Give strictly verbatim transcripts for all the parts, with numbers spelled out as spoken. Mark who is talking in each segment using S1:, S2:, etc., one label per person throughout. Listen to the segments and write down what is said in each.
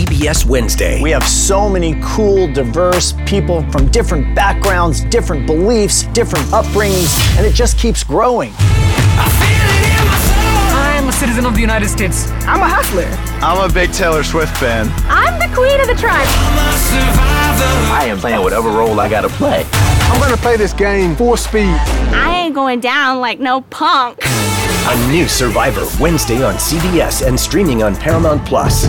S1: C B S Wednesday.
S2: We have so many cool, diverse people from different backgrounds, different beliefs, different upbringings, and it just keeps growing.
S3: I'm a citizen of the United States.
S4: I'm a hustler.
S5: I'm a big Taylor Swift fan.
S4: I'm the queen of the tribe.
S1: I am playing whatever role I gotta play.
S6: I'm gonna play this game full speed.
S4: I ain't going down like no punk.
S1: A new Survivor Wednesday on C B S and streaming on Paramount Plus.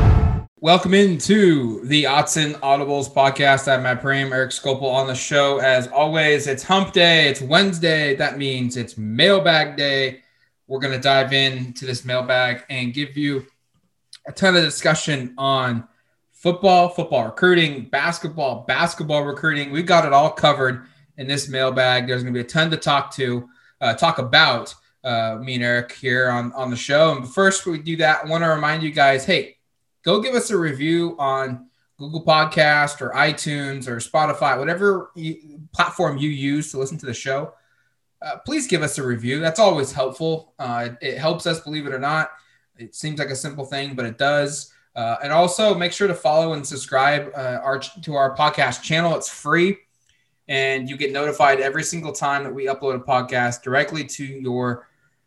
S7: Welcome into the Autzen Audibles podcast. I'm Matt Prehm, Eric Scopel on the show. As always, it's hump day. It's Wednesday. That means it's mailbag day. We're going to dive into this mailbag and give you a ton of discussion on football, football recruiting, basketball, basketball recruiting. We've got it all covered in this mailbag. There's going to be a ton to talk to, uh, talk about, uh, me and Eric here on, on the show. And first we do that, I want to remind you guys, hey, go give us a review on Google Podcast or iTunes or Spotify, whatever you, platform you use to listen to the show. Uh, please give us a review. That's always helpful. Uh, it, it helps us, believe it or not. It seems like a simple thing, but it does. Uh, and also make sure to follow and subscribe uh, our, to our podcast channel. It's free, and you get notified every single time that we upload a podcast directly to your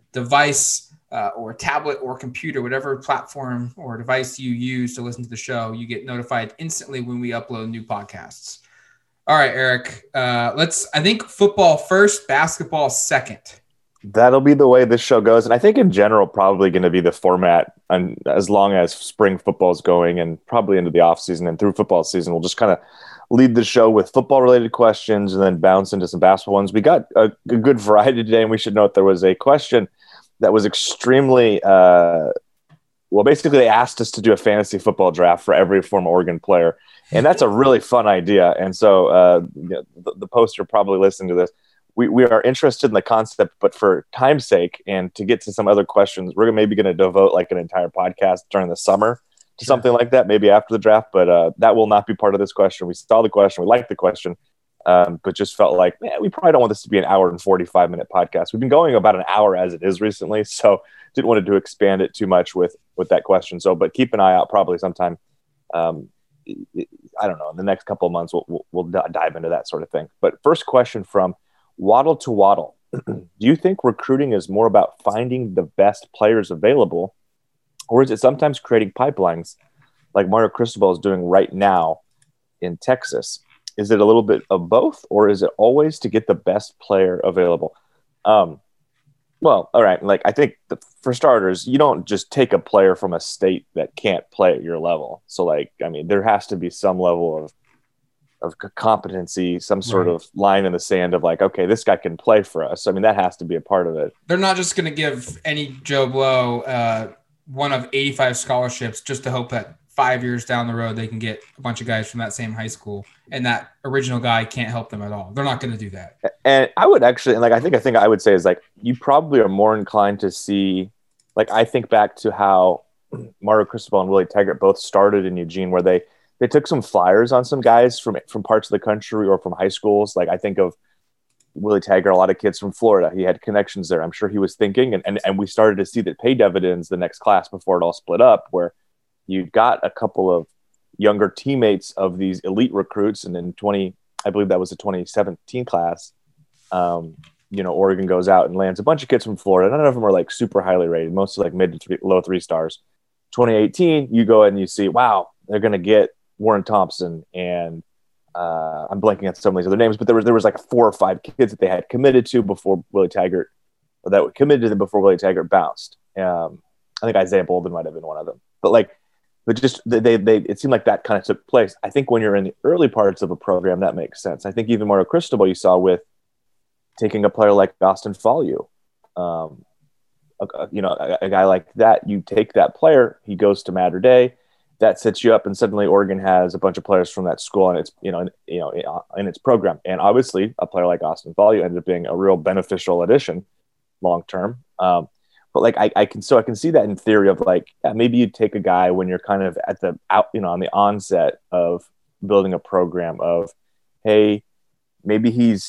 S7: device uh, or tablet or computer, whatever platform or device you use to listen to the show. You get notified instantly when we upload new podcasts. All right, Eric, uh, let's, I think football first, basketball second.
S8: That'll be the way this show goes. And I think in general, probably going to be the format, and as long as spring football is going and probably into the off season and through football season, we'll just kind of lead the show with football related questions and then bounce into some basketball ones. We got a, a good variety today, and we should note there was a question that was extremely, uh, well, basically they asked us to do a fantasy football draft for every former Oregon player. And that's a really fun idea. And so uh, the, the poster probably listening to this, we, we are interested in the concept, but for time's sake and to get to some other questions, we're maybe going to devote like an entire podcast during the summer to sure. something like that, maybe after the draft. But uh, that will not be part of this question. We saw the question. We liked the question, um, but just felt like, man, we probably don't want this to be an hour and forty-five minute podcast. We've been going about an hour as it is recently, so didn't want to expand it too much with, with that question. So, but keep an eye out probably sometime. Um, I don't know, in the next couple of months, we'll, we'll, we'll dive into that sort of thing. But first question from Waddle to Waddle. Do you think recruiting is more about finding the best players available, or is it sometimes creating pipelines like Mario Cristobal is doing right now in Texas? Is it a little bit of both, or is it always to get the best player available? Um, well, all right. Like, I think the, for starters, you don't just take a player from a state that can't play at your level. So, like, I mean, there has to be some level of of competency, some sort right. of line in the sand of like, okay, this guy can play for us. I mean, that has to be a part of it.
S7: They're not just going to give any Joe Blow uh, one of eighty-five scholarships just to hope that five years down the road they can get a bunch of guys from that same high school and that original guy can't help them at all. They're not going to do that.
S8: And I would actually, and like, I think, I think I would say is like, you probably are more inclined to see, like, I think back to how Mario Cristobal and Willie Taggart both started in Eugene, where they, they took some flyers on some guys from, from parts of the country or from high schools. Like, I think of Willie Taggart, a lot of kids from Florida. He had connections there. I'm sure he was thinking, and, and, and we started to see that pay dividends the next class before it all split up, where you got a couple of younger teammates of these elite recruits. And in twenty, I believe that was the twenty seventeen class. Um, you know, Oregon goes out and lands a bunch of kids from Florida. None of them are like super highly rated, mostly like mid to three, low three stars. twenty eighteen, you go ahead and you see, wow, they're going to get Warren Thompson and uh, I'm blanking on some of these other names, but there was there was like four or five kids that they had committed to before Willie Taggart, or that were committed to them before Willie Taggart bounced. Um, I think Isaiah Bolden might have been one of them, but like. But just they, they, they, it seemed like that kind of took place. I think when you're in the early parts of a program, that makes sense. I think even Mario Cristobal, you saw with taking a player like Austin Fallu, um, a, a, you know, a, a guy like that. You take that player, he goes to Mater Dei, that sets you up, and suddenly Oregon has a bunch of players from that school, and it's you know, in, you know, in, in its program. And obviously, a player like Austin Fallu ended up being a real beneficial addition long term. Um, But like I, I can so I can see that in theory of like, yeah, maybe you take a guy when you're kind of at the out, you know, on the onset of building a program of, hey, maybe he's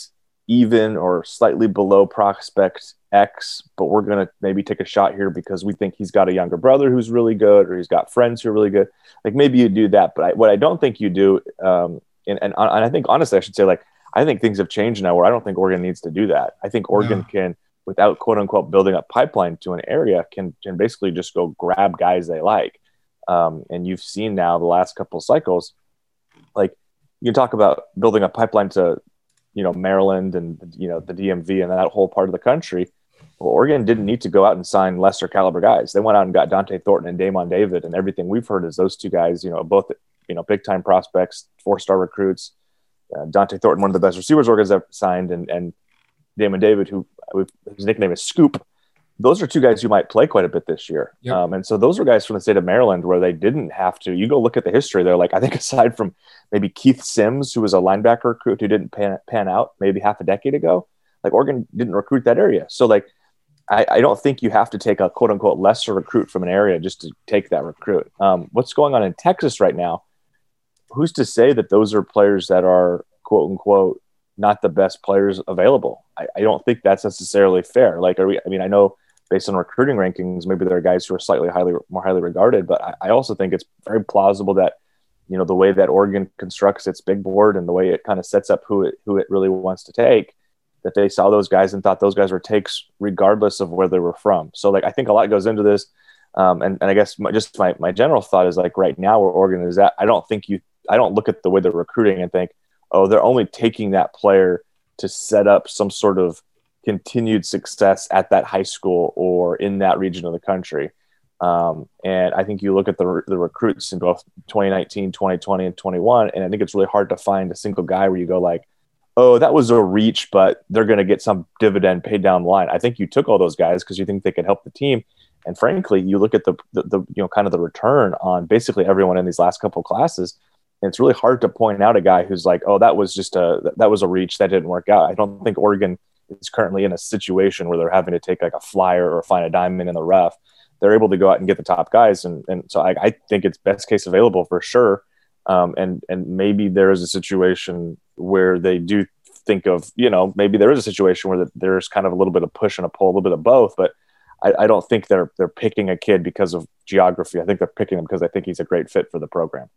S8: even or slightly below prospect X, but we're going to maybe take a shot here because we think he's got a younger brother who's really good, or he's got friends who are really good. Like maybe you do that, but I, what I don't think you do, um, and, and, and I think honestly, I should say, like, I think things have changed now where I don't think Oregon needs to do that. I think Oregon yeah. can, without quote unquote building up pipeline to an area, can, can basically just go grab guys they like. Um, and you've seen now the last couple of cycles, like you can talk about building a pipeline to, you know, Maryland and, you know, the D M V and that whole part of the country. Well, Oregon didn't need to go out and sign lesser caliber guys. They went out and got Dante Thornton and Damon David, and everything we've heard is those two guys, you know, both, you know, big time prospects, four-star recruits. Uh, Dante Thornton, one of the best receivers Oregon's ever signed, and, and Damon David, who his nickname is Scoop. Those are two guys who might play quite a bit this year. Yep. Um, and so those are guys from the state of Maryland where they didn't have to. You go look at the history there. Like, I think aside from maybe Keith Sims, who was a linebacker recruit who didn't pan, pan out maybe half a decade ago, like Oregon didn't recruit that area. So like, I, I don't think you have to take a quote unquote lesser recruit from an area just to take that recruit. Um, what's going on in Texas right now? Who's to say that those are players that are quote unquote not the best players available? I, I don't think that's necessarily fair. Like, are we, I mean, I know based on recruiting rankings, maybe there are guys who are slightly highly more highly regarded, but I, I also think it's very plausible that, you know, the way that Oregon constructs its big board and the way it kind of sets up who it, who it really wants to take, that they saw those guys and thought those guys were takes regardless of where they were from. So like, I think a lot goes into this. Um, and, and I guess my, just my, my general thought is like right now where Oregon is at, I don't think you, I don't look at the way they're recruiting and think, oh, they're only taking that player to set up some sort of continued success at that high school or in that region of the country. Um, and I think you look at the the recruits in both twenty nineteen, twenty twenty, and twenty-one, and I think it's really hard to find a single guy where you go like, oh, that was a reach, but they're going to get some dividend paid down the line. I think you took all those guys because you think they could help the team. And frankly, you look at the, the, the you know, kind of the return on basically everyone in these last couple of classes, and it's really hard to point out a guy who's like, oh, that was just a, that was a reach that didn't work out. I don't think Oregon is currently in a situation where they're having to take like a flyer or find a diamond in the rough. They're able to go out and get the top guys. And, and so I, I think it's best case available for sure. Um, and, and maybe there is a situation where they do think of, you know, maybe there is a situation where there's kind of a little bit of push and a pull, a little bit of both, but I, I don't think they're, they're picking a kid because of geography. I think they're picking him because I think he's a great fit for the program.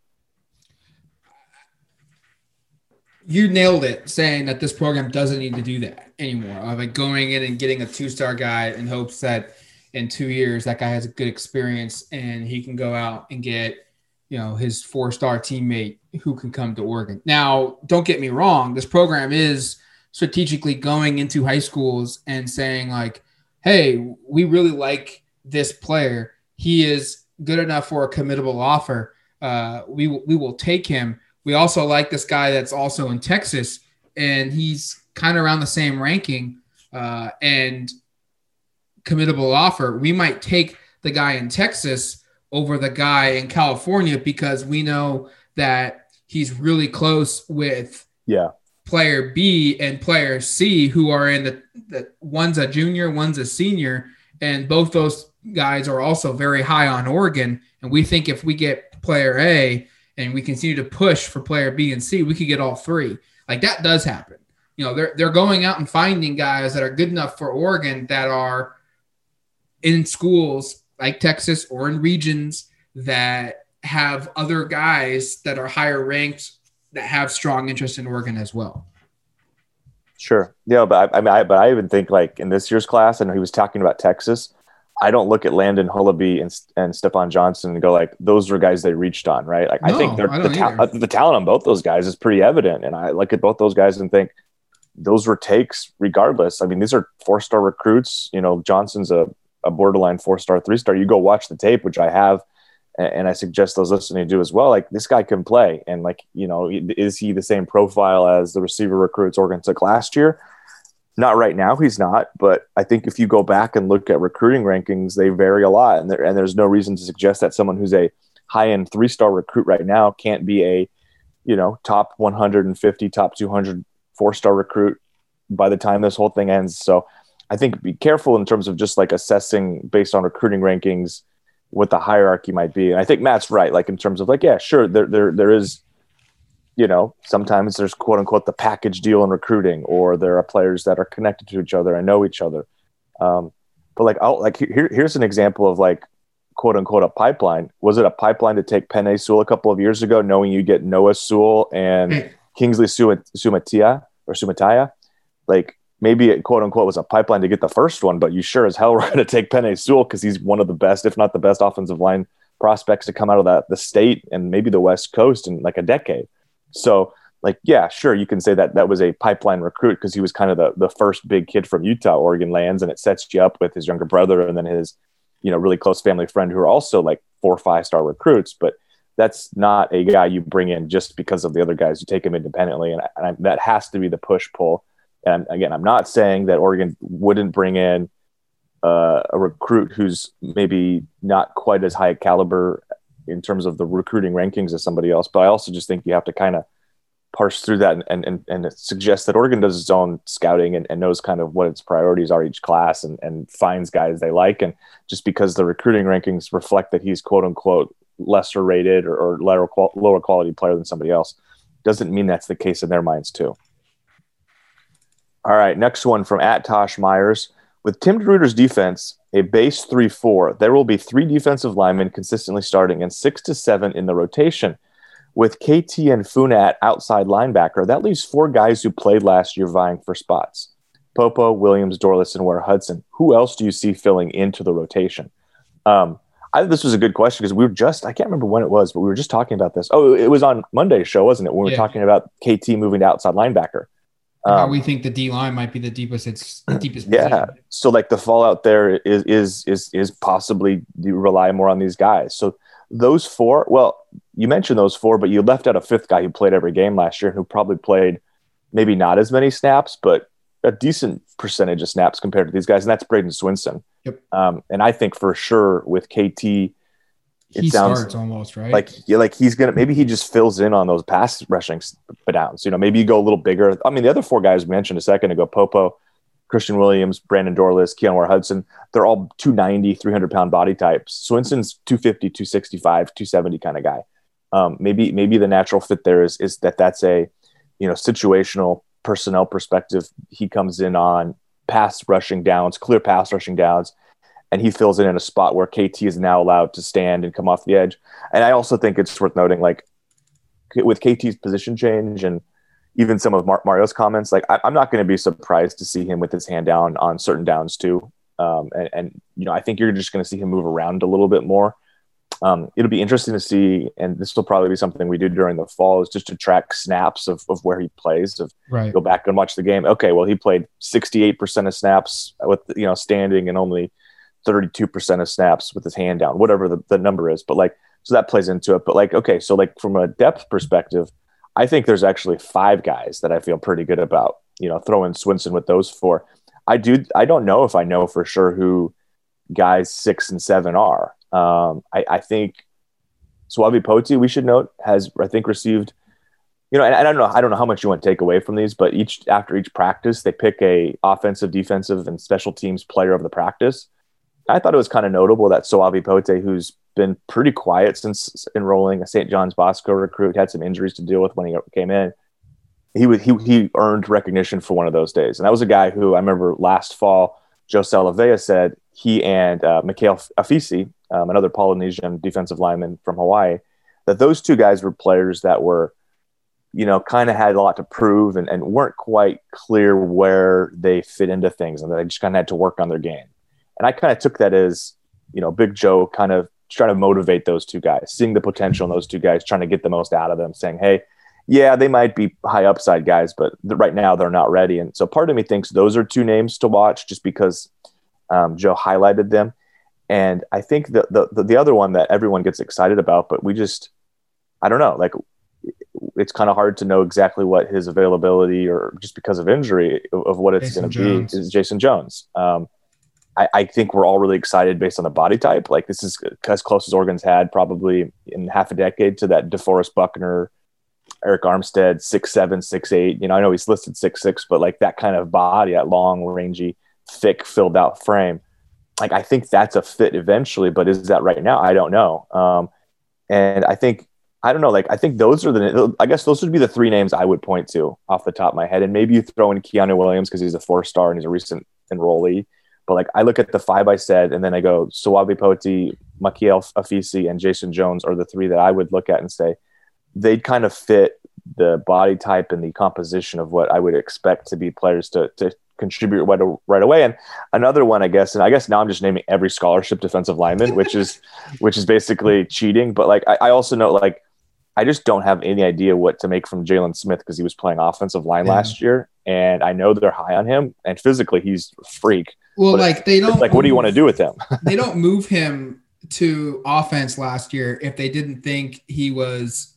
S7: You nailed it, saying that this program doesn't need to do that anymore. Of like going in and getting a two-star guy in hopes that in two years that guy has a good experience and he can go out and get, you know, his four-star teammate who can come to Oregon. Now, don't get me wrong. This program is strategically going into high schools and saying like, hey, we really like this player. He is good enough for a committable offer. Uh, we we will take him. We also like this guy that's also in Texas, and he's kind of around the same ranking uh, and committable offer. We might take the guy in Texas over the guy in California because we know that he's really close with
S8: yeah.
S7: player B and player C, who are in the, the one's a junior, one's a senior, and both those guys are also very high on Oregon. And we think if we get player A and we continue to push for player B and C, we could get all three. Like that does happen. You know, they're they're going out and finding guys that are good enough for Oregon that are in schools like Texas or in regions that have other guys that are higher ranked that have strong interest in Oregon as well.
S8: Sure. Yeah, but I, I mean, I, but I even think like in this year's class, I know he was talking about Texas. I don't look at Landon Hullaby and and Stephon Johnson and go like those are guys they reached on, right? Like no, I think they're, I the, ta- the talent on both those guys is pretty evident, and I look at both those guys and think those were takes regardless. I mean, these are four-star recruits. You know, Johnson's a, a borderline four-star, three-star. You go watch the tape, which I have, and, and I suggest those listening to do as well. Like this guy can play, and like you know, is he the same profile as the receiver recruits Oregon took last year? Not right now, he's not. But I think if you go back and look at recruiting rankings, they vary a lot. And, there, and there's no reason to suggest that someone who's a high-end three-star recruit right now can't be a, you know, top one hundred fifty, top two hundred four-star recruit by the time this whole thing ends. So I think be careful in terms of just like assessing based on recruiting rankings what the hierarchy might be. And I think Matt's right, like in terms of like, yeah, sure, there there there is you know, sometimes there's quote unquote the package deal in recruiting, or there are players that are connected to each other and know each other. Um, but like, I'll, like here, here's an example of like quote unquote a pipeline. Was it a pipeline to take Penei Sewell a couple of years ago, knowing you get Noah Sewell and
S7: Hey.
S8: Kingsley Sumatia or Sumataya? Like maybe it quote unquote was a pipeline to get the first one, but you sure as hell were going to take Penei Sewell because he's one of the best, if not the best, offensive line prospects to come out of that the state and maybe the West Coast in like a decade. So like, yeah, sure, you can say that that was a pipeline recruit because he was kind of the, the first big kid from Utah. Oregon lands, and it sets you up with his younger brother and then his, you know, really close family friend who are also like four or five star recruits. But that's not a guy you bring in just because of the other guys. You take him independently, and, and I, that has to be the push pull. And again, I'm not saying that Oregon wouldn't bring in uh, a recruit who's maybe not quite as high a caliber in terms of the recruiting rankings as somebody else, but I also just think you have to kind of parse through that and and, and suggest that Oregon does its own scouting and, and knows kind of what its priorities are each class and, and finds guys they like. And just because the recruiting rankings reflect that he's quote unquote lesser rated or, or lower, qual- lower quality player than somebody else doesn't mean that's the case in their minds too. All right, next one from at Tosh Myers. With Tim DeRuyter's defense, a base three four, there will be three defensive linemen consistently starting and six to seven in the rotation. With K T and Funat outside linebacker, that leaves four guys who played last year vying for spots. Popo, Williams, Dorless, and Ware Hudson. Who else do you see filling into the rotation? Um, I think this was a good question because we were just, I can't remember when it was, but we were just talking about this. Oh, it was on Monday's show, wasn't it? When we
S7: Yeah.
S8: were talking about K T moving to outside linebacker.
S7: How
S8: Um,
S7: we think the D line might be the deepest. It's the deepest.
S8: Yeah.
S7: Position.
S8: So like the fallout there is is is is possibly you rely more on these guys. So those four, well, you mentioned those four, but you left out a fifth guy who played every game last year, who probably played maybe not as many snaps, but a decent percentage of snaps compared to these guys, and that's Braden Swinson.
S7: Yep.
S8: Um, and I think for sure with K T, it
S7: He
S8: sounds
S7: starts almost right.
S8: like yeah, like he's gonna maybe he just fills in on those pass rushing downs. You know, maybe you go a little bigger. I mean, the other four guys we mentioned a second ago, Popo, Christian Williams, Brandon Dorless, Keon Ware Hudson, they're all two ninety, three hundred pound body types. Swinson's two fifty, two sixty-five, two seventy kind of guy. Um, maybe maybe the natural fit there is is that that's a you know situational personnel perspective. He comes in on pass rushing downs, clear pass rushing downs, and he fills in in a spot where K T is now allowed to stand and come off the edge. And I also think it's worth noting, like with K T's position change and even some of Mar- Mario's comments, like I- I'm not going to be surprised to see him with his hand down on certain downs too. Um, and, and, you know, I think you're just going to see him move around a little bit more. Um, it'll be interesting to see, and this will probably be something we do during the fall, is just to track snaps of, of where he plays, of
S7: right.
S8: go back and watch the game. Okay, well, he played sixty-eight percent of snaps with, you know, standing and only thirty-two percent of snaps with his hand down, whatever the, the number is. But like, so that plays into it. But like, okay, so like from a depth perspective, I think there's actually five guys that I feel pretty good about, you know, throwing Swinson with those four. I do. I don't know if I know for sure who guys six and seven are. Um, I, I think Suave Poti, we should note, has, I think, received, you know, and I don't know, I don't know how much you want to take away from these, but each, after each practice, they pick a offensive, defensive, and special teams player of the practice. I thought it was kind of notable that Suave Pote, who's been pretty quiet since enrolling, a Saint John's Bosco recruit, had some injuries to deal with when he came in. He was he he earned recognition for one of those days, and that was a guy who I remember last fall, Joe Salavea said he and uh, Mikhail Afisi, um, another Polynesian defensive lineman from Hawaii, that those two guys were players that were, you know, kind of had a lot to prove and, and weren't quite clear where they fit into things, and they just kind of had to work on their game. And I kind of took that as, you know, Big Joe kind of trying to motivate those two guys, seeing the potential in those two guys, trying to get the most out of them, saying, hey, yeah, they might be high upside guys, but right now they're not ready. And so part of me thinks those are two names to watch just because um, Joe highlighted them. And I think the, the the other one that everyone gets excited about, but we just, I don't know, like it's kind of hard to know exactly what his availability or just because of injury of, of what it's going to be is Jason Jones. Um, I, I think we're all really excited based on the body type. Like this is as close as Oregon's had probably in half a decade to that DeForest Buckner, Eric Armstead, six seven, six eight. You know, I know he's listed six six, but like that kind of body, that long, rangy, thick, filled out frame. Like I think that's a fit eventually, but is that right now? I don't know. Um, and I think I don't know. Like, I think those are the, I guess those would be the three names I would point to off the top of my head. And maybe you throw in Keanu Williams because he's a four star and he's a recent enrollee. But like, I look at the five I said, and then I go, Suavi Poti, Michael Afisi, and Jason Jones are the three that I would look at and say they'd kind of fit the body type and the composition of what I would expect to be players to, to contribute right, right away. And another one, I guess, and I guess now I'm just naming every scholarship defensive lineman, which is, which is basically cheating. But like, I, I also know, like, I just don't have any idea what to make from Jalen Smith because he was playing offensive line yeah. last year, and I know they're high on him, and physically he's a freak.
S7: Well, but like they don't
S8: like, what do you want to do with him?
S7: They don't move him to offense last year if they didn't think he was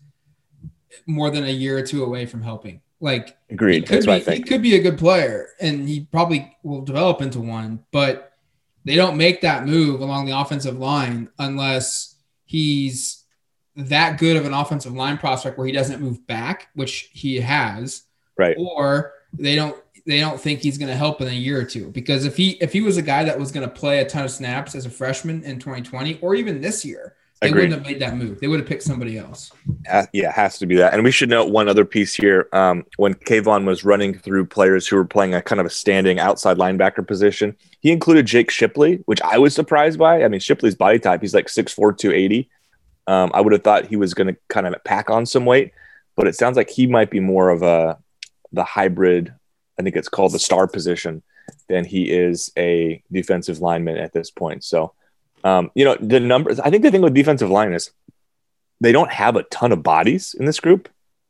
S7: more than a year or two away from helping. Like,
S8: agreed.
S7: He could,
S8: That's
S7: be,
S8: what I think.
S7: He could be a good player, and he probably will develop into one, but they don't make that move along the offensive line unless he's that good of an offensive line prospect where he doesn't move back, which he has,
S8: right?
S7: Or they don't they don't think he's going to help in a year or two. Because if he if he was a guy that was going to play a ton of snaps as a freshman in twenty twenty or even this year, they Agreed. wouldn't have made that move. They would have picked somebody else.
S8: Uh, yeah, it has to be that. And we should note one other piece here. Um, when Kayvon was running through players who were playing a kind of a standing outside linebacker position, he included Jake Shipley, which I was surprised by. I mean, Shipley's body type, he's like six four, two eighty. Um, I would have thought he was going to kind of pack on some weight, but it sounds like he might be more of a the hybrid. I think it's called the star position than he is a defensive lineman at this point. So, um, you know, the numbers. I think the thing with defensive line is they don't have a ton of bodies in this group.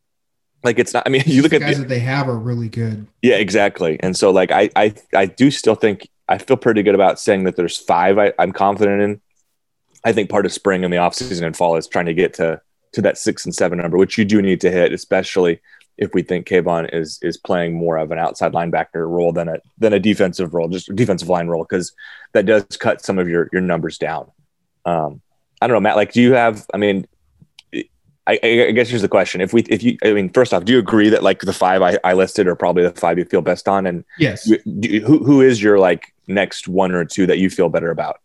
S8: Like, it's not. I mean, you look
S7: the
S8: at
S7: guys
S8: the,
S7: that they have are really good.
S8: Yeah, exactly. And so, like, I, I, I do still think I feel pretty good about saying that there's five I, I'm confident in. I think part of spring and the offseason and fall is trying to get to to that six and seven number, which you do need to hit, especially if we think Kayvon is is playing more of an outside linebacker role than a than a defensive role, just a defensive line role, because that does cut some of your your numbers down. Um, I don't know, Matt. Like, do you have? I mean, I, I guess here's the question: If we, if you, I mean, first off, do you agree that like the five I, I listed are probably the five you feel best on? And
S7: yes,
S8: do, who who is your like next one or two that you feel better about?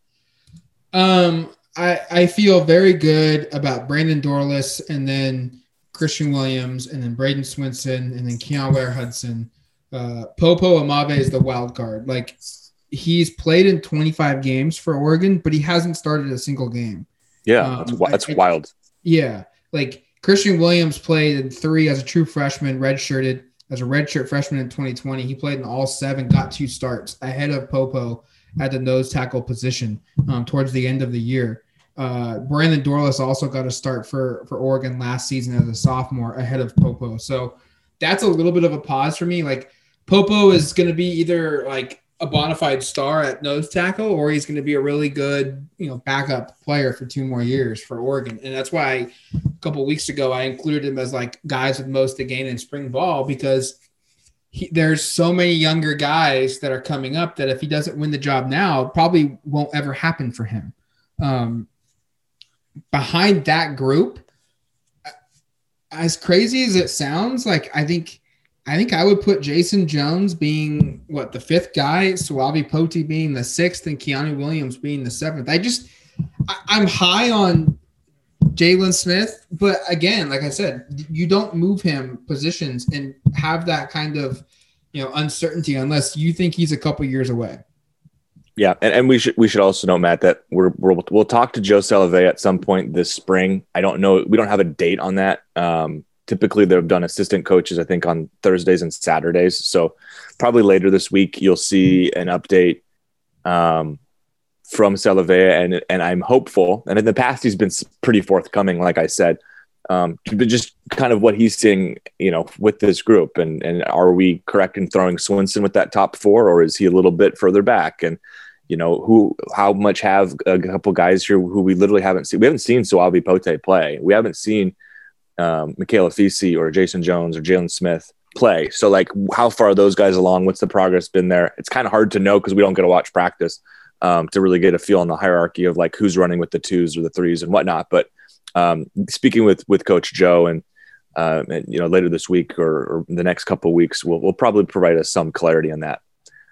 S7: Um. I, I feel very good about Brandon Dorlus, and then Christian Williams, and then Braden Swinson, and then Keon Ware-Hudson. Uh, Popo Amave is the wild card. Like, he's played in twenty-five games for Oregon, but he hasn't started a single game.
S8: Yeah,
S7: um,
S8: that's, that's
S7: I,
S8: wild.
S7: Yeah, like Christian Williams played in three as a true freshman, redshirted as a redshirt freshman in twenty twenty. He played in all seven, got two starts ahead of Popo at the nose tackle position um, towards the end of the year. Uh, Brandon Dorlus also got a start for, for Oregon last season as a sophomore ahead of Popo. So that's a little bit of a pause for me. Like, Popo is going to be either like a bona fide star at nose tackle, or he's going to be a really good, you know, backup player for two more years for Oregon. And that's why I, a couple of weeks ago, I included him as like guys with most to gain in spring ball, because he, there's so many younger guys that are coming up that if he doesn't win the job now, it probably won't ever happen for him. Um, Behind that group, as crazy as it sounds, like I think, I think I would put Jason Jones being what the fifth guy, Suavi Poti being the sixth, and Keanu Williams being the seventh. I just, I, I'm high on Jalen Smith, but again, like I said, you don't move him positions and have that kind of, you know, uncertainty unless you think he's a couple years away.
S8: Yeah, and, and we should we should also know, Matt, that we're, we're we'll talk to Joe Salave at some point this spring. I don't know, we don't have a date on that. Um, typically, they've done assistant coaches, I think, on Thursdays and Saturdays. So probably later this week, you'll see an update um, from Salave, and and I'm hopeful. And in the past, he's been pretty forthcoming, like I said. Um, but just kind of what he's seeing, you know, with this group, and and are we correct in throwing Swinson with that top four, or is he a little bit further back? And you know, who, how much have a couple guys here who we literally haven't seen. We haven't seen Suavi Poti play. We haven't seen um, Michael Afisi or Jason Jones or Jalen Smith play. So, like, how far are those guys along? What's the progress been there? It's kind of hard to know because we don't get to watch practice um, to really get a feel on the hierarchy of like who's running with the twos or the threes and whatnot. But um, speaking with with Coach Joe and, uh, and you know, later this week or, or the next couple of weeks, we'll, we'll probably provide us some clarity on that.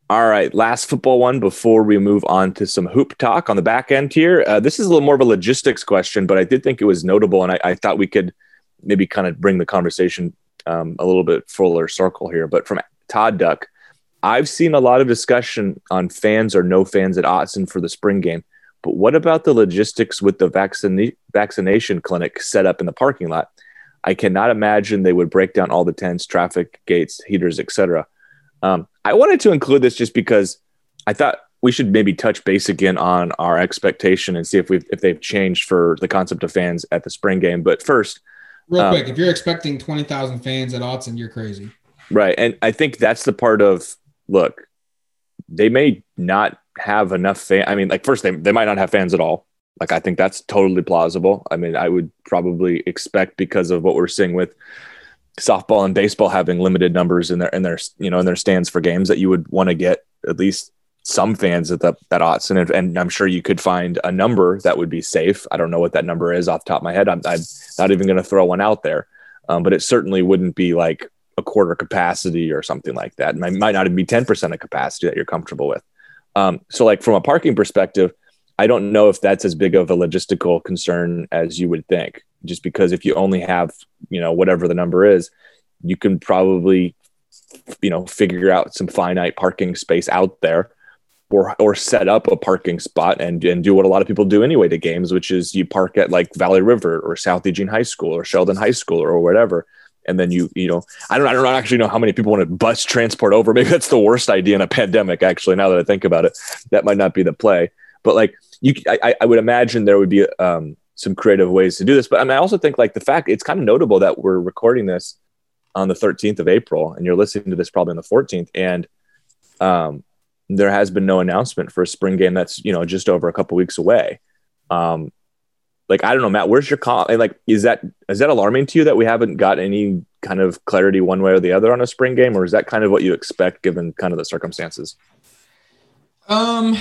S8: All right, last football one before we move on to some hoop talk on the back end here. Uh, this is a little more of a logistics question, but I did think it was notable, and I, I thought we could maybe kind of bring the conversation um, a little bit fuller circle here. But from Todd Duck, I've seen a lot of discussion on fans or no fans at Autzen for the spring game, but what about the logistics with the vaccine vaccination clinic set up in the parking lot? I cannot imagine they would break down all the tents, traffic gates, heaters, et cetera. Um, I wanted to include this just because I thought we should maybe touch base again on our expectation and see if we've if they've changed for the concept of fans at the spring game. But first,
S7: real
S8: um,
S7: quick, if you're expecting twenty thousand fans at Autzen, you're crazy.
S8: Right. And I think that's the part of, look, they may not have enough fan. I mean, like first, they, they might not have fans at all. Like, I think that's totally plausible. I mean, I would probably expect because of what we're seeing with softball and baseball having limited numbers in their in their you know in their stands for games that you would want to get at least some fans at the at Autzen, and, and I'm sure you could find a number that would be safe. I don't know what that number is off the top of my head. I'm, I'm not even going to throw one out there, um, but it certainly wouldn't be like a quarter capacity or something like that. It might, might not even be ten percent of capacity that you're comfortable with. Um, so, like from a parking perspective, I don't know if that's as big of a logistical concern as you would think. Just because if you only have, you know, whatever the number is, you can probably, you know, figure out some finite parking space out there, or or set up a parking spot and, and do what a lot of people do anyway to games, which is you park at like Valley River or South Eugene High School or Sheldon High School or whatever. And then you, you know, I don't, I don't actually know how many people want to bus transport over. Maybe that's the worst idea in a pandemic, actually, now that I think about it. That might not be the play. But like you, I, I would imagine there would be um, some creative ways to do this. But I mean, I also think like the fact it's kind of notable that we're recording this on the thirteenth of April and you're listening to this probably on the fourteenth. And um, there has been no announcement for a spring game that's, you know, just over a couple weeks away. Um, like, I don't know, Matt, where's your call? Like, is that, is that alarming to you that we haven't got any kind of clarity one way or the other on a spring game? Or is that kind of what you expect given kind of the circumstances?
S7: Um,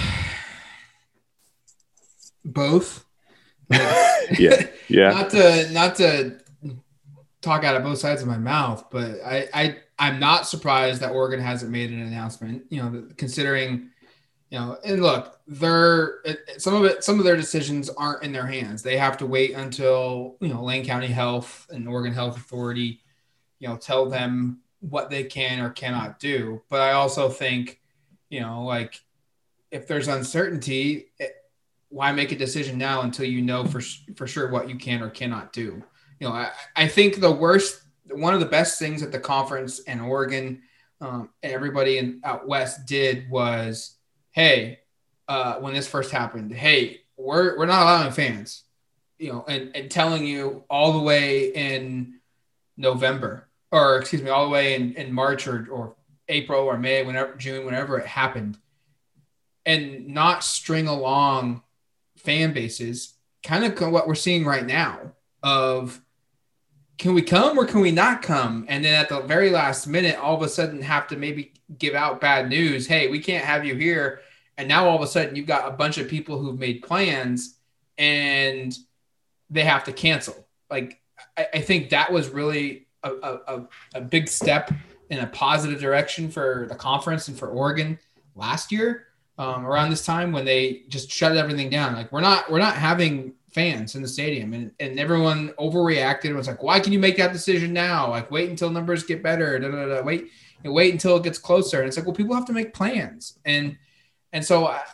S7: both. Like,
S8: yeah. Yeah.
S7: Not to, not to talk out of both sides of my mouth, but I, I, I'm not surprised that Oregon hasn't made an announcement, you know, considering, you know, and look, they're some of it, some of their decisions aren't in their hands. They have to wait until, you know, Lane County Health and Oregon Health Authority, you know, tell them what they can or cannot do. But I also think, you know, like if there's uncertainty, it, why make a decision now until you know for for sure what you can or cannot do? You know, I, I think the worst, one of the best things that the conference and Oregon um, and everybody in out west did was, hey, uh, when this first happened, hey, we're we're not allowing fans, you know, and, and telling you all the way in November, or excuse me, all the way in, in March or or April or May, whenever June, whenever it happened, and not string along fan bases, kind of what we're seeing right now of, can we come or can we not come? And then at the very last minute, all of a sudden have to maybe give out bad news. Hey, we can't have you here. And now all of a sudden you've got a bunch of people who've made plans and they have to cancel. Like, I, I think that was really a, a, a big step in a positive direction for the conference and for Oregon last year um, around this time when they just shut everything down. Like, we're not, we're not having fans in the stadium, and, and everyone overreacted and was like, why can you make that decision now? Like, wait until numbers get better. Da, da, da, wait, and wait until it gets closer. And it's like, well, people have to make plans. And, and so I,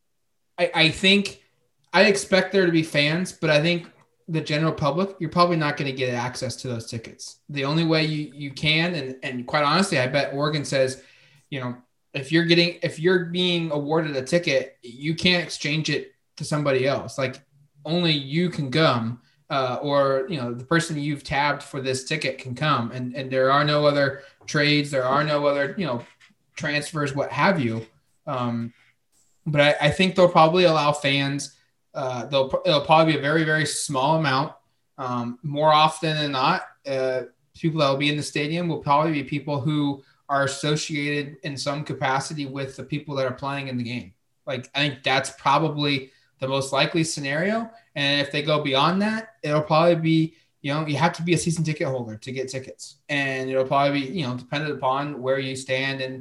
S7: I think I expect there to be fans, but I think the general public, you're probably not going to get access to those tickets. The only way you, you can, and, and quite honestly, I bet Oregon says, you know, if you're getting, if you're being awarded a ticket, you can't exchange it to somebody else. Like, only you can come, uh, or, you know, the person you've tabbed for this ticket can come, and, and there are no other trades. There are no other, you know, transfers, what have you. Um, but I, I think they'll probably allow fans. Uh, they'll, it'll probably be a very, very small amount. Um, more often than not, uh, people that will be in the stadium will probably be people who are associated in some capacity with the people that are playing in the game. Like, I think that's probably the most likely scenario. And if they go beyond that, it'll probably be, you know, you have to be a season ticket holder to get tickets. And it'll probably be, you know, dependent upon where you stand in,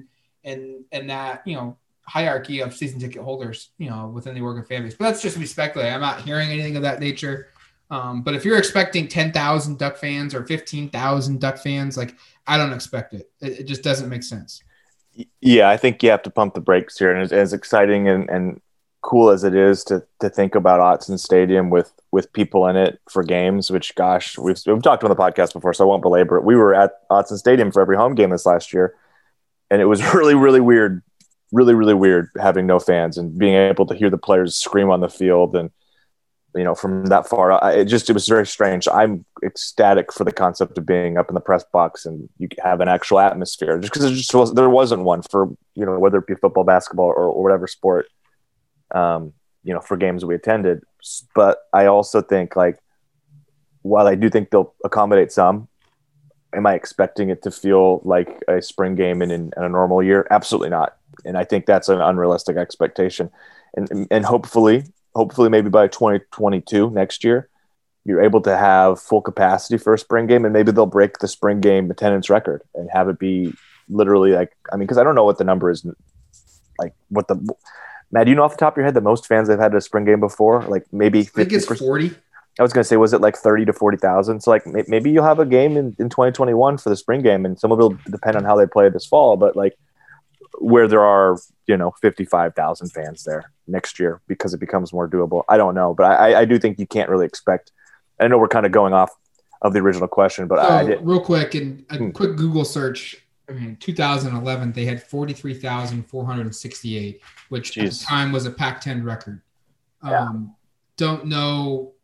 S7: in, in that, you know, hierarchy of season ticket holders, you know, within the Oregon fan base. But that's just me speculating. I'm not hearing anything of that nature. Um, but if you're expecting ten thousand Duck fans or fifteen thousand Duck fans, like, I don't expect it. It, it just doesn't make sense.
S8: Yeah, I think you have to pump the brakes here. And as, as exciting and, and cool as it is to to think about Autzen Stadium with with people in it for games, which, gosh, we've, we've talked on the podcast before, so I won't belabor it. We were at Autzen Stadium for every home game this last year, and it was really, really weird, really, really weird having no fans and being able to hear the players scream on the field and, you know, from that far, I, it just, it was very strange. I'm ecstatic for the concept of being up in the press box and you have an actual atmosphere, just because just was, there wasn't one for, you know, whether it be football, basketball, or, or whatever sport, um, you know, for games we attended. But I also think, like, while I do think they'll accommodate some, am I expecting it to feel like a spring game in, in, in a normal year? Absolutely not. And I think that's an unrealistic expectation. And, and hopefully, hopefully maybe by twenty twenty-two, next year, you're able to have full capacity for a spring game, and maybe they'll break the spring game attendance record and have it be literally like, I mean, because I don't know what the number is, like what the, Matt, do you know off the top of your head the most fans they've had at a spring game before? Like maybe fifty percent?
S7: I think it's forty.
S8: I was going to say, was it like thirty to forty thousand? So like maybe you'll have a game in, in twenty twenty-one for the spring game, and some of it will depend on how they play this fall, but like where there are, you know, fifty-five thousand fans there next year because it becomes more doable. I don't know, but I, I do think you can't really expect, I know we're kind of going off of the original question, but
S7: so,
S8: I, I did.
S7: Real quick, and a
S8: hmm.
S7: quick Google search, I mean, two thousand eleven, they had forty-three thousand four hundred sixty-eight, which Jeez. At the time was a Pac ten record.
S8: Yeah.
S7: Um, don't know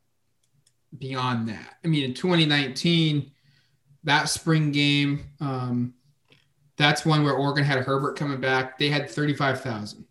S7: beyond that. I mean, in twenty nineteen, that spring game, um, that's one where Oregon had Herbert coming back. They had thirty-five thousand.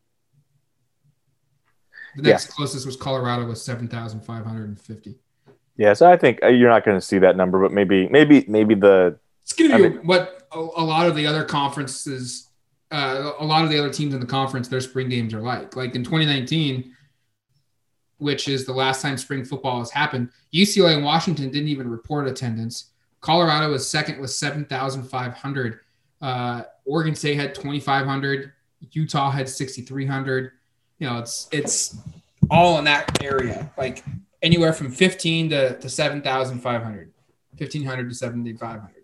S7: The next yeah. closest was Colorado with seven thousand five hundred fifty.
S8: Yeah, so I think you're not going to see that number, but maybe, maybe, maybe the.
S7: It's going to be I mean, what a, a lot of the other conferences, uh, a lot of the other teams in the conference, their spring games are like. Like in twenty nineteen, which is the last time spring football has happened, U C L A and Washington didn't even report attendance. Colorado was second with seven thousand five hundred. Uh, Oregon State had twenty-five hundred. Utah had sixty-three hundred. You know, it's it's all in that area, like anywhere from fifteen to, to seven thousand five hundred, fifteen hundred to seventy-five hundred.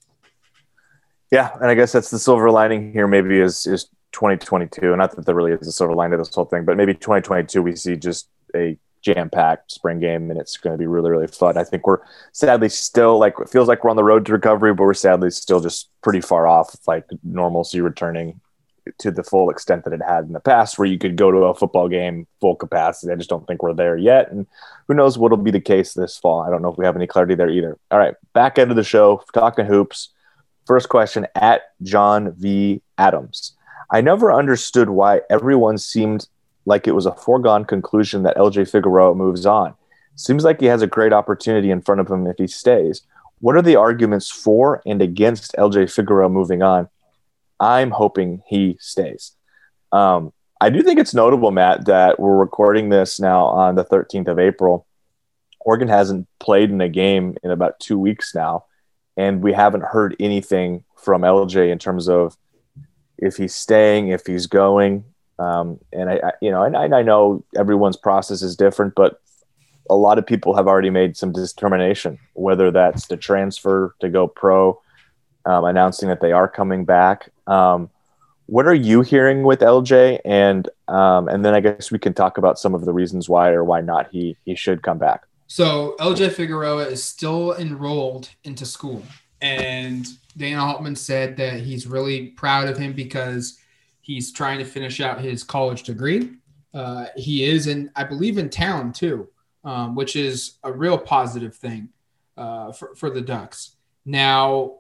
S8: Yeah, and I guess that's the silver lining here maybe is is twenty twenty-two. Not that there really is a silver lining to this whole thing, but maybe twenty twenty-two we see just a jam-packed spring game, and it's going to be really, really fun. I think we're sadly still, like, it feels like we're on the road to recovery, but we're sadly still just pretty far off, like normalcy returning to the full extent that it had in the past, where you could go to a football game full capacity. I just don't think we're there yet, and who knows what'll be the case this fall. I don't know if we have any clarity there either. All right, back end of the show, talking hoops. First question at John V. Adams. I never understood why everyone seemed like it was a foregone conclusion that L J Figueroa moves on. Seems like he has a great opportunity in front of him if he stays. What are the arguments for and against L J Figueroa moving on? I'm hoping he stays. Um, I do think it's notable, Matt, that we're recording this now on the thirteenth of April. Oregon hasn't played in a game in about two weeks now, and we haven't heard anything from L J in terms of if he's staying, if he's going. Um, and I, I, you know, and I, I know everyone's process is different, but a lot of people have already made some determination, whether that's to transfer, to go pro, um, announcing that they are coming back. Um, what are you hearing with L J? And um, and then I guess we can talk about some of the reasons why or why not he he should come back.
S7: So L J Figueroa is still enrolled into school, and Dana Altman said that he's really proud of him because he's trying to finish out his college degree. Uh, he is in, I believe, in town too, um, which is a real positive thing uh, for, for the Ducks. Now,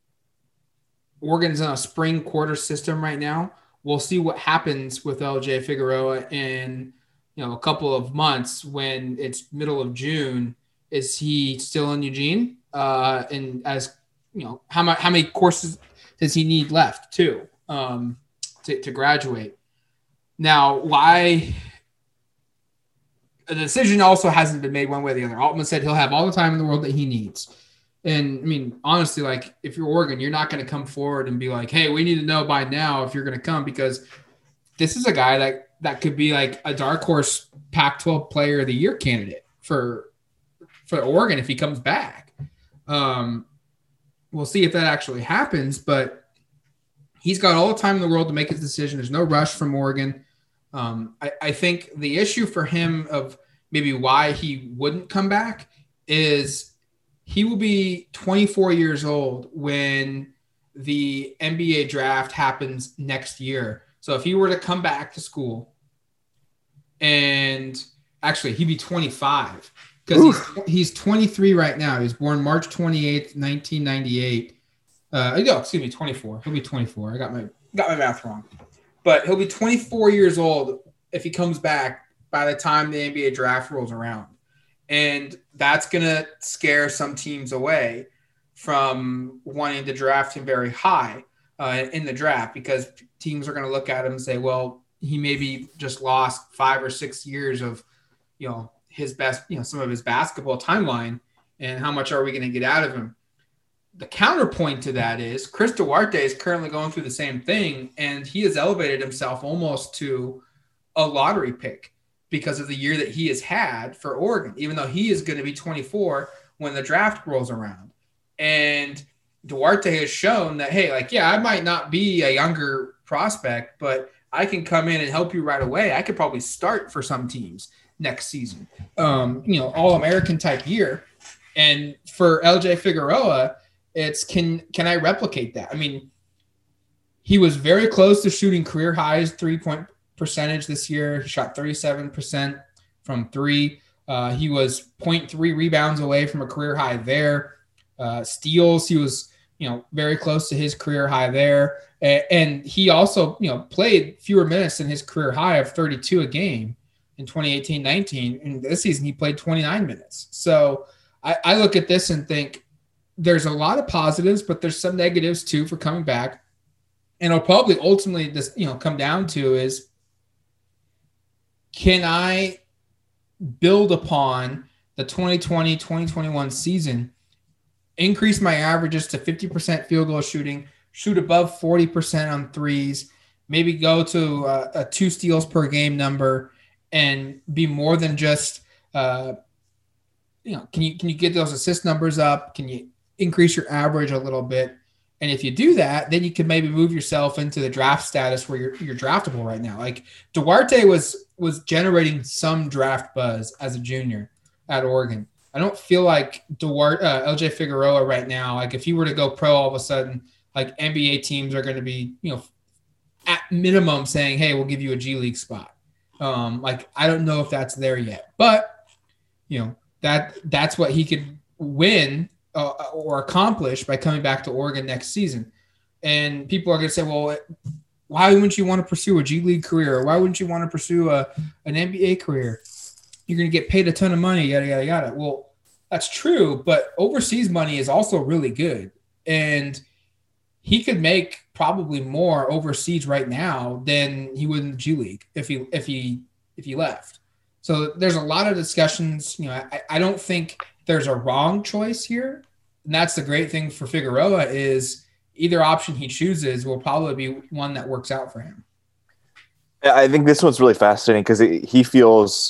S7: Oregon's in a spring quarter system right now. We'll see what happens with L J Figueroa in, you know, a couple of months when it's middle of June. Is he still in Eugene? Uh, and as you know, how much, how many courses does he need left too? Um, To, to graduate. Now, why the decision also hasn't been made one way or the other. Altman said he'll have all the time in the world that he needs. And I mean, honestly, like if you're Oregon, you're not going to come forward and be like, hey, we need to know by now if you're going to come, because this is a guy that, that could be like a dark horse Pac twelve player of the year candidate for, for Oregon if he comes back. Um, we'll see if that actually happens, but he's got all the time in the world to make his decision. There's no rush from Oregon. Um, I, I think the issue for him of maybe why he wouldn't come back is he will be twenty-four years old when the N B A draft happens next year. So if he were to come back to school, and actually he'd be twenty-five because he's, he's twenty-three right now. He was born March twenty-eighth, nineteen ninety-eight. Uh, no, excuse me, twenty-four. He'll be twenty-four. I got my got my math wrong. But he'll be twenty-four years old if he comes back by the time the N B A draft rolls around. And that's going to scare some teams away from wanting to draft him very high uh, in the draft, because teams are going to look at him and say, well, he maybe just lost five or six years of, you know, his best, you know, some of his basketball timeline, and how much are we going to get out of him? The counterpoint to that is Chris Duarte is currently going through the same thing, and he has elevated himself almost to a lottery pick because of the year that he has had for Oregon, even though he is going to be twenty-four when the draft rolls around. And Duarte has shown that, hey, like, yeah, I might not be a younger prospect, but I can come in and help you right away. I could probably start for some teams next season, um, you know, all-American type year. And for L J Figueroa, it's can can I replicate that? I mean, he was very close to shooting career highs three-point percentage this year. He shot thirty-seven percent from three. Uh, he was zero point three rebounds away from a career high there. Uh, steals, he was, you know, very close to his career high there. And, and he also, you know, played fewer minutes than his career high of thirty-two a game in twenty eighteen nineteen. And this season he played twenty-nine minutes. So I, I look at this and think there's a lot of positives, but there's some negatives too for coming back. And it'll probably ultimately this, you know, come down to is, can I build upon the twenty twenty, twenty twenty-one season, increase my averages to fifty percent field goal shooting, shoot above forty percent on threes, maybe go to a, a two steals per game number, and be more than just, uh, you know, can you, can you get those assist numbers up? Can you increase your average a little bit? And if you do that, then you can maybe move yourself into the draft status where you're you're draftable right now. Like Duarte was was generating some draft buzz as a junior at Oregon. I don't feel like Duarte, uh, L J Figueroa right now, like if he were to go pro all of a sudden, like N B A teams are going to be, you know, at minimum saying, hey, we'll give you a G League spot. Um, like, I don't know if that's there yet, but you know, that that's what he could win uh, or accomplish by coming back to Oregon next season. And people are going to say, well, why wouldn't you want to pursue a G League career? Or why wouldn't you want to pursue a, an N B A career? You're going to get paid a ton of money, yada, yada, yada. Well, that's true, but overseas money is also really good. And he could make probably more overseas right now than he would in the G League if he if he if he left. So there's a lot of discussions. You know, I, I don't think there's a wrong choice here. And that's the great thing for Figueroa is either option he chooses will probably be one that works out for him.
S8: I think this one's really fascinating because he feels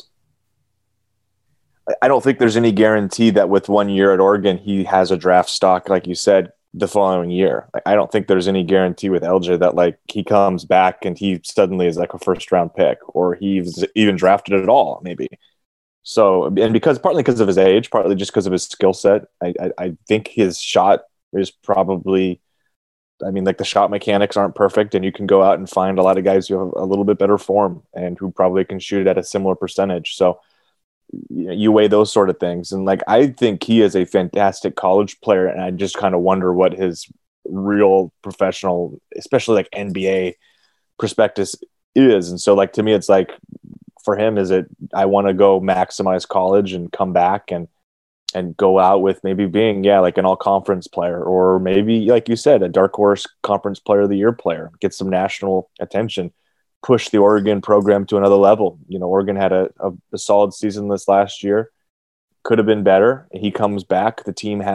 S8: – I don't think there's any guarantee that with one year at Oregon he has a draft stock, like you said, the following year. Like, I don't think there's any guarantee with L J that like he comes back and he suddenly is like a first round pick or he's even drafted at all, maybe. So, and because partly because of his age, partly just because of his skill set, I, I, I think his shot is probably, I mean, like the shot mechanics aren't perfect, and you can go out and find a lot of guys who have a little bit better form and who probably can shoot it at a similar percentage. So you know, you weigh those sort of things. And like, I think he is a fantastic college player. And I just kind of wonder what his real professional, especially like N B A prospectus is. And so like, to me, it's like for him, is it, I want to go maximize college and come back and, and go out with maybe being, yeah, like an all conference player, or maybe like you said, a dark horse conference player of the year player, get some national attention, push the Oregon program to another level. You know, Oregon had a, a, a solid season this last year, could have been better. He comes back. The team has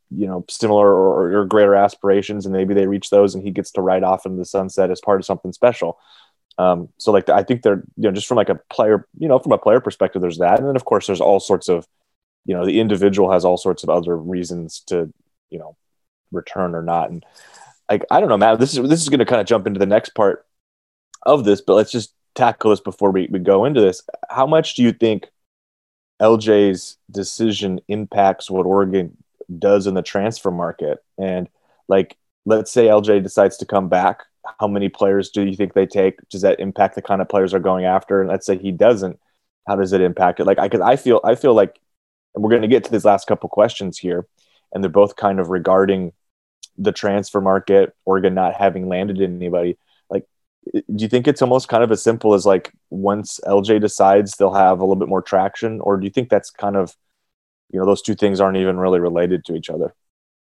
S8: you know, similar or, or greater aspirations, and maybe they reach those and he gets to ride off into the sunset as part of something special. Um, so like, I think they're, you know, just from like a player, you know, from a player perspective, there's that. And then of course there's all sorts of, you know, the individual has all sorts of other reasons to, you know, return or not. And like, I don't know, Matt, this is, this is going to kind of jump into the next part of this, but let's just tackle this before we, we go into this. How much do you think L J's decision impacts what Oregon does in the transfer market? And like, let's say L J decides to come back. How many players do you think they take? Does that impact the kind of players they're going after? And let's say he doesn't, how does it impact it? Like, I, cause I feel, I feel like, and we're going to get to these last couple questions here, and they're both kind of regarding the transfer market, Oregon not having landed anybody. Do you think it's almost kind of as simple as like once L J decides they'll have a little bit more traction, or do you think that's kind of, you know, those two things aren't even really related to each other?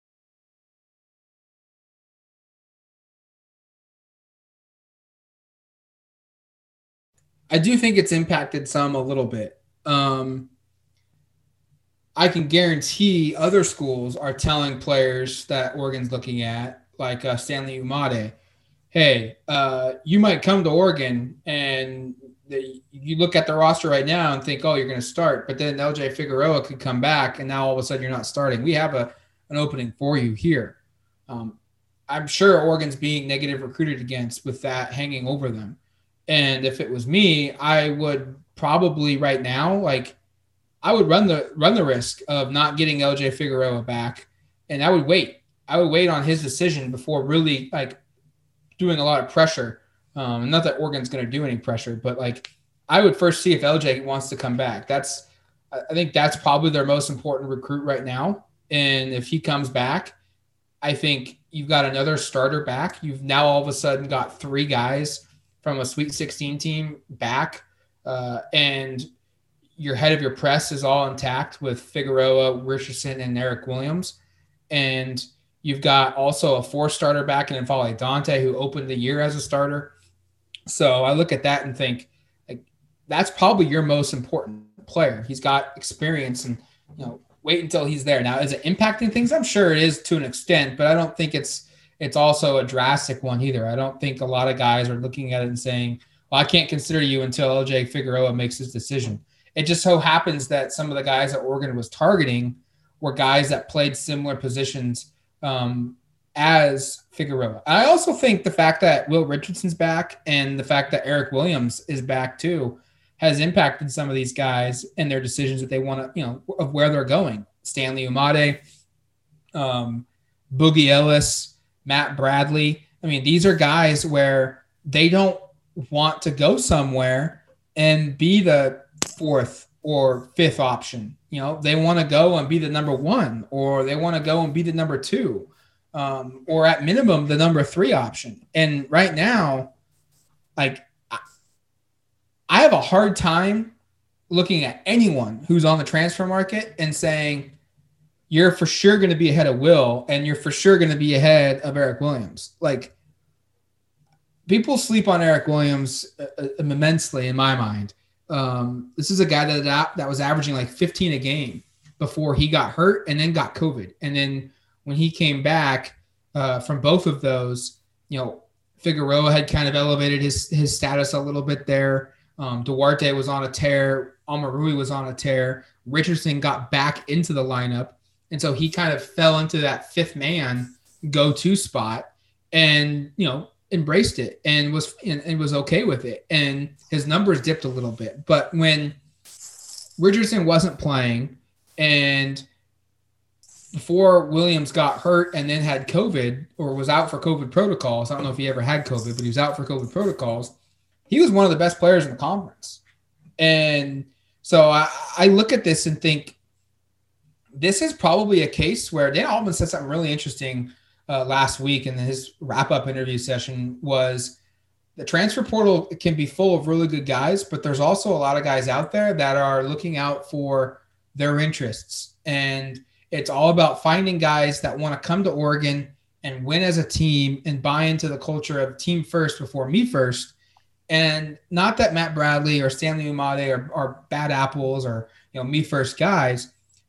S7: I do think it's impacted some a little bit. Um, I can guarantee other schools are telling players that Oregon's looking at, like uh, Stanley Umade, hey, uh, you might come to Oregon and the, you look at the roster right now and think, oh, you're going to start. But then L J Figueroa could come back and now all of a sudden you're not starting. We have a an opening for you here. Um, I'm sure Oregon's being negative recruited against with that hanging over them. And if it was me, I would probably right now, like I would run the run the risk of not getting L J Figueroa back. And I would wait. I would wait on his decision before really like doing a lot of pressure. Um, not that Oregon's going to do any pressure, but like I would first see if L J wants to come back. That's, I think that's probably their most important recruit right now. And if he comes back, I think you've got another starter back. You've now all of a sudden got three guys from a Sweet sixteen team back. Uh, and your head of your press is all intact with Figueroa, Richardson, and Eric Williams. And you've got also a four starter back in N'Faly Dante, who opened the year as a starter. So I look at that and think, like, that's probably your most important player. He's got experience, and you know, wait until he's there. Now, is it impacting things? I'm sure it is to an extent, but I don't think it's it's also a drastic one either. I don't think a lot of guys are looking at it and saying, well, I can't consider you until L J Figueroa makes his decision. It just so happens that some of the guys that Oregon was targeting were guys that played similar positions Um, as Figueroa. I also think the fact that Will Richardson's back and the fact that Eric Williams is back too has impacted some of these guys and their decisions that they want to, you know, of where they're going. Stanley Umade, um, Boogie Ellis, Matt Bradley. I mean, these are guys where they don't want to go somewhere and be the fourth or fifth option. You know, they want to go and be the number one, or they want to go and be the number two, um, or at minimum, the number three option. And right now, like, I have a hard time looking at anyone who's on the transfer market and saying, you're for sure going to be ahead of Will, and you're for sure going to be ahead of Eric Williams. Like, people sleep on Eric Williams uh, immensely in my mind. Um, this is a guy that that was averaging like fifteen a game before he got hurt and then got COVID. And then when he came back uh, from both of those, you know, Figueroa had kind of elevated his his status a little bit there. Um, Duarte was on a tear. Omarui was on a tear. Richardson got back into the lineup. And so he kind of fell into that fifth man go-to spot and, you know, embraced it and was and, and was okay with it. And his numbers dipped a little bit. But when Richardson wasn't playing and before Williams got hurt and then had COVID or was out for COVID protocols, I don't know if he ever had COVID, but he was out for COVID protocols, he was one of the best players in the conference. And so I, I look at this and think this is probably a case where Dan Altman said something really interesting uh, last week in his wrap-up interview session was the transfer portal can be full of really good guys, but there's also a lot of guys out there that are looking out for their interests. And it's all about finding guys that want to come to Oregon and win as a team and buy into the culture of team first before me first. And not that Matt Bradley or Stanley Umade are, are bad apples or, you know, me first guys,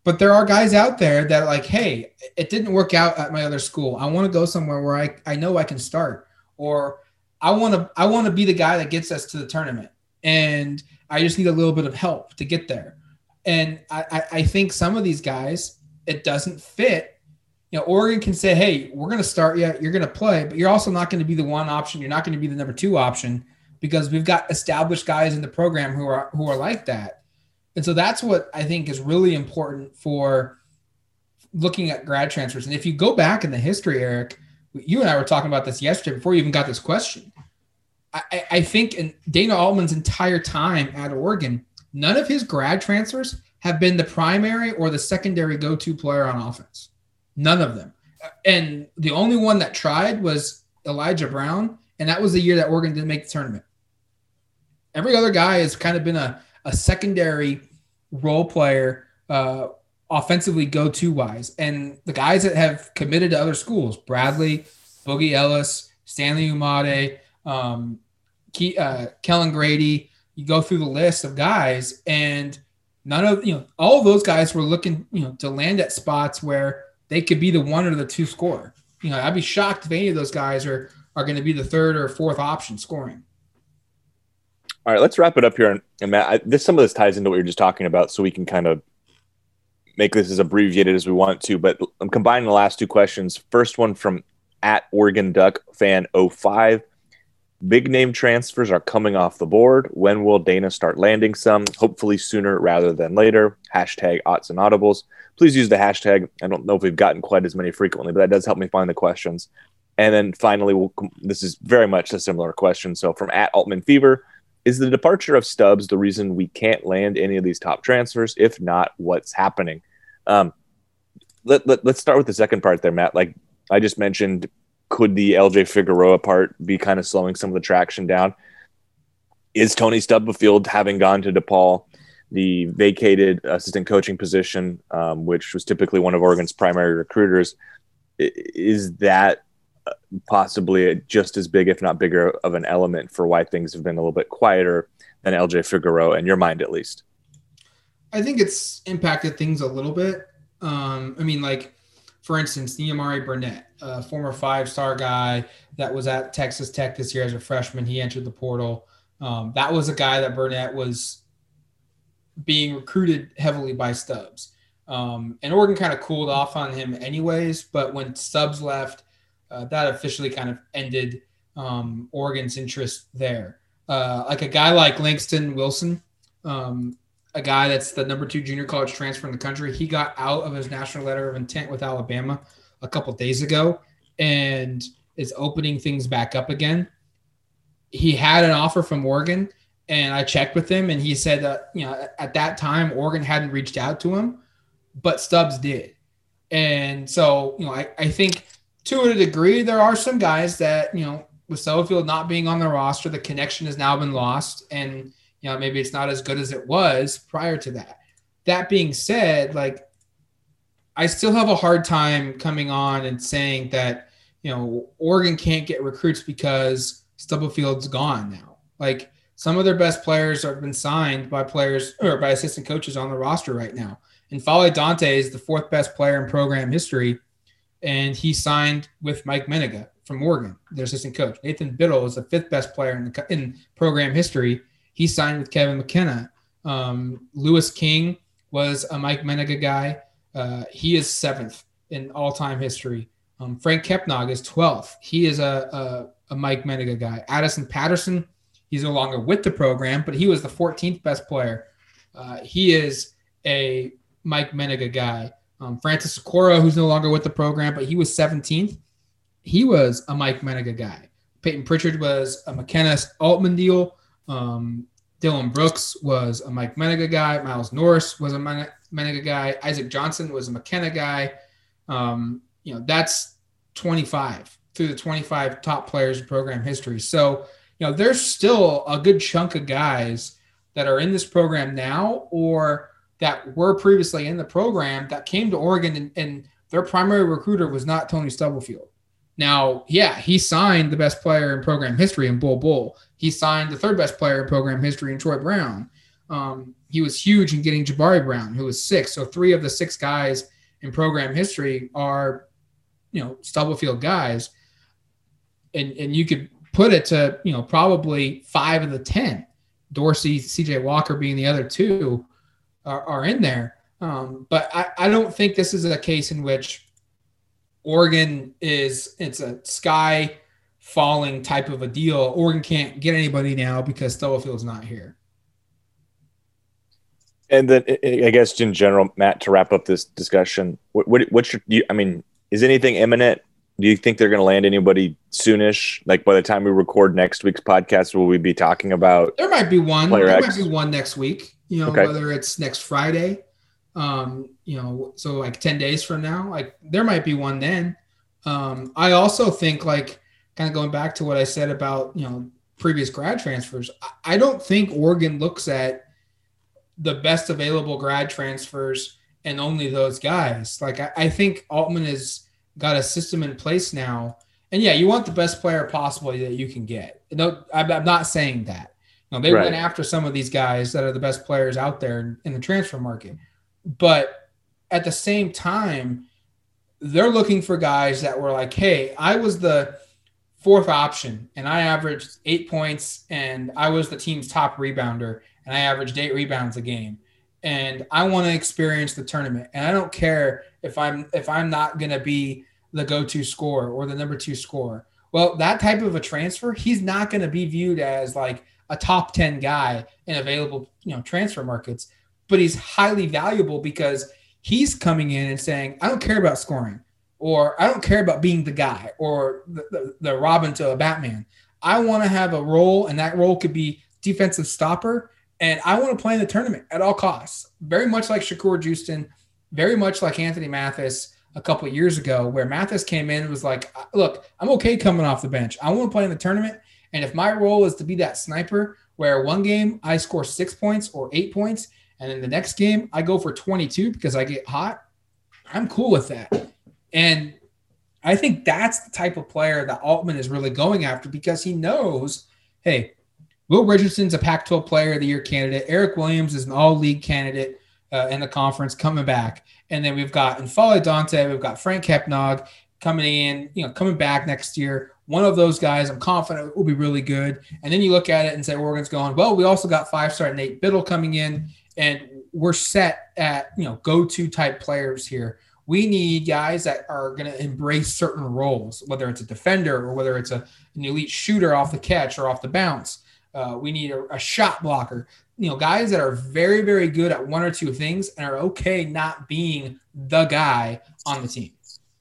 S7: But there are guys out there that are like, hey, it didn't work out at my other school. I want to go somewhere where I, I know I can start, or I want to I want to be the guy that gets us to the tournament, and I just need a little bit of help to get there. And I, I, I think some of these guys, it doesn't fit. You know, Oregon can say, hey, we're going to start you. You're going to play, but you're also not going to be the one option. You're not going to be the number two option, because we've got established guys in the program who are who are like that. And so that's what I think is really important for looking at grad transfers. And if you go back in the history, Eric, you and I were talking about this yesterday before you even got this question. I, I think in Dana Altman's entire time at Oregon, none of his grad transfers have been the primary or the secondary go-to player on offense. None of them. And the only one that tried was Elijah Brown, and that was the year that Oregon didn't make the tournament. Every other guy has kind of been a a secondary role player, uh, offensively go-to wise. And the guys that have committed to other schools, Bradley, Boogie Ellis, Stanley Umade, um, Ke- uh, Kellen Grady, you go through the list of guys, and none of, you know, all of those guys were looking, you know, to land at spots where they could be the one or the two scorer. You know, I'd be shocked if any of those guys are, are going to be the third or fourth option scoring.
S8: All right, let's wrap it up here. And, and Matt, I, this some of this ties into what you're just talking about, so we can kind of make this as abbreviated as we want to. But I'm combining the last two questions. First one from at Oregon Duck fan oh five. Big name transfers are coming off the board. When will Dana start landing some? Hopefully sooner rather than later. Hashtag Odds and Audibles. Please use the hashtag. I don't know if we've gotten quite as many frequently, but that does help me find the questions. And then finally, we'll, this is very much a similar question. So from at Altman Fever. Is the departure of Stubbs the reason we can't land any of these top transfers? If not, what's happening? Um, let, let, let's start with the second part there, Matt. Like I just mentioned, could the L J Figueroa part be kind of slowing some of the traction down? Is Tony Stubblefield, having gone to DePaul, the vacated assistant coaching position, um, which was typically one of Oregon's primary recruiters, is that possibly just as big, if not bigger, of an element for why things have been a little bit quieter than L J Figueroa, in your mind at least?
S7: I think it's impacted things a little bit. Um, I mean, like, for instance, Niamari Burnett, a former five-star guy that was at Texas Tech this year as a freshman. He entered the portal. Um, that was a guy that Burnett was being recruited heavily by Stubbs. Um, and Oregon kind of cooled off on him anyways, but when Stubbs left, Uh, that officially kind of ended um, Oregon's interest there. Uh, like a guy like Langston Wilson, um, a guy that's the number two junior college transfer in the country, he got out of his national letter of intent with Alabama a couple days ago and is opening things back up again. He had an offer from Oregon, and I checked with him, and he said that, you know, at that time, Oregon hadn't reached out to him, but Stubbs did. And so, you know, I, I think – to a degree, there are some guys that, you know, with Stubblefield not being on the roster, the connection has now been lost, and, you know, maybe it's not as good as it was prior to that. That being said, like, I still have a hard time coming on and saying that, you know, Oregon can't get recruits because Stubblefield's gone now. Like, some of their best players have been signed by players or by assistant coaches on the roster right now. And Fale Dante is the fourth best player in program history, and he signed with Mike Meniga from Oregon, their assistant coach. Nathan Biddle is the fifth best player in, the, in program history. He signed with Kevin McKenna. Um, Lewis King was a Mike Meniga guy. Uh, he is seventh in all-time history. Um, Frank Kepnog is twelfth. He is a, a, a Mike Meniga guy. Addison Patterson, he's no longer with the program, but he was the fourteenth best player. Uh, he is a Mike Meniga guy. Um, Francis Okoro, who's no longer with the program, but he was seventeenth. He was a Mike Meniga guy. Peyton Pritchard was a McKenna Altman deal. Um, Dylan Brooks was a Mike Meniga guy. Miles Norris was a Meniga guy. Isaac Johnson was a McKenna guy. Um, you know, that's twenty-five through the twenty-five top players in program history. So, you know, there's still a good chunk of guys that are in this program now or that were previously in the program that came to Oregon, and, and their primary recruiter was not Tony Stubblefield. Now, yeah, he signed the best player in program history in Bull Bull. He signed the third best player in program history in Troy Brown. Um, he was huge in getting Jabari Brown, who was six. So three of the six guys in program history are, you know, Stubblefield guys. And and you could put it to, you know, probably five of the ten. Dorsey, C J Walker being the other two are, are in there. Um, but I, I don't think this is a case in which Oregon is, it's a sky falling type of a deal. Oregon can't get anybody now because Stubblefield's not here.
S8: And then I guess in general, Matt, to wrap up this discussion, what, what what's your, do you, I mean, is anything imminent? Do you think they're going to land anybody soonish? Like by the time we record next week's podcast, will we be talking about?
S7: There might be one.
S8: Player
S7: there
S8: X?
S7: might be one next week. You know,
S8: Okay.
S7: whether it's next Friday, um, you know, so like ten days from now, like there might be one then. Um, I also think like kind of going back to what I said about, you know, previous grad transfers. I- I don't think Oregon looks at the best available grad transfers and only those guys. Like I, I think Altman has got a system in place now. And yeah, you want the best player possible that you can get. No, I'm, I'm not saying that. You know, they
S8: Right.
S7: went after some of these guys that are the best players out there in, in the transfer market. But at the same time, they're looking for guys that were like, hey, I was the fourth option and I averaged eight points and I was the team's top rebounder and I averaged eight rebounds a game. And I want to experience the tournament. And I don't care if I'm if I'm not going to be the go-to scorer or the number two scorer. Well, that type of a transfer, he's not going to be viewed as like a top ten guy in available, you know, transfer markets, but he's highly valuable because he's coming in and saying, I don't care about scoring, or I don't care about being the guy or the, the, the Robin to a Batman. I want to have a role, and that role could be defensive stopper. And I want to play in the tournament at all costs. Very much like Shakur Houston, very much like Anthony Mathis a couple of years ago, where Mathis came in and was like, look, I'm okay coming off the bench. I want to play in the tournament. And if my role is to be that sniper where one game I score six points or eight points, and in the next game I go for twenty-two because I get hot, I'm cool with that. And I think that's the type of player that Altman is really going after because he knows, hey, Will Richardson's a Pac twelve Player of the Year candidate. Eric Williams is an all-league candidate uh, in the conference coming back. And then we've got N'Faly Dante, we've got Frank Hepnog coming in, you know, coming back next year. One of those guys, I'm confident will be really good. And then you look at it and say, Oregon's going, well, we also got five-star Nate Biddle coming in, and we're set at, you know, go-to type players here. We need guys that are going to embrace certain roles, whether it's a defender or whether it's a, an elite shooter off the catch or off the bounce. Uh, we need a, a shot blocker, you know, guys that are very, very good at one or two things and are okay not being the guy on the team.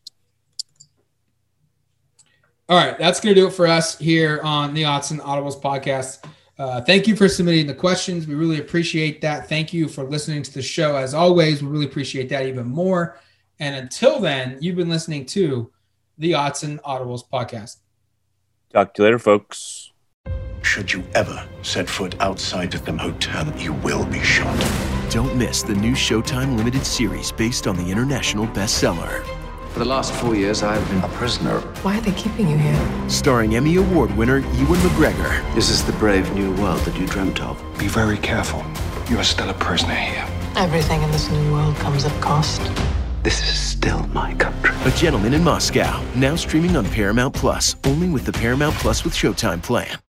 S7: All right, that's going to do it for us here on the Odds and Audibles podcast. Uh, thank you for submitting the questions. We really appreciate that. Thank you for listening to the show. As always, we really appreciate that even more. And until then, you've been listening to the Odds and Audibles podcast.
S8: Talk to you later, folks.
S9: Should you ever set foot outside of the hotel, you will be shot.
S1: Don't miss the new Showtime limited series based on the international bestseller.
S10: For the last four years, I've been a prisoner.
S11: Why are they keeping you here?
S1: Starring Emmy Award winner Ewan McGregor.
S10: This is the brave new world that you dreamt of.
S9: Be very careful. You are still a prisoner here.
S11: Everything in this new world comes at cost.
S10: This is still my country.
S1: A Gentleman in Moscow, now streaming on Paramount Plus, only with the Paramount Plus with Showtime plan.